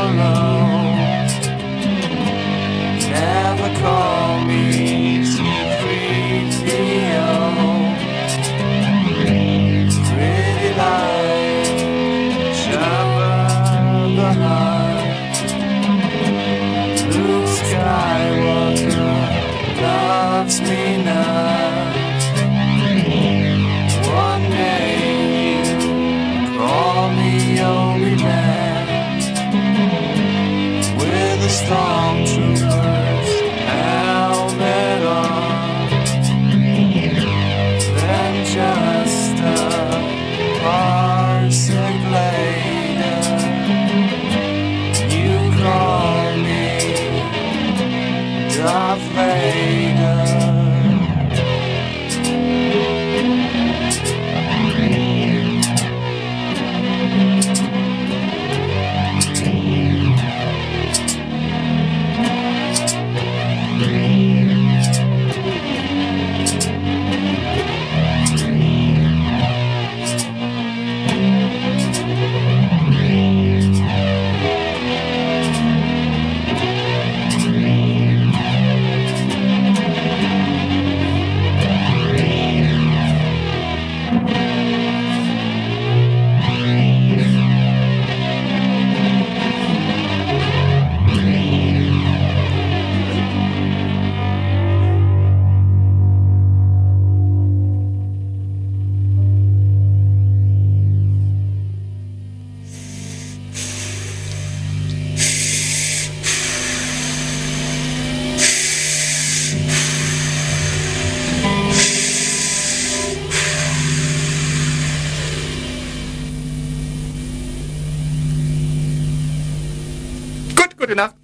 alone. Never call me Theo. Pretty light, Jabba the Hutt. Luke Skywalker loves me not. One day you call me only man, with a stormtrooper's helmet on, then just a parsec later you call me Darth Vader. Gute Nacht.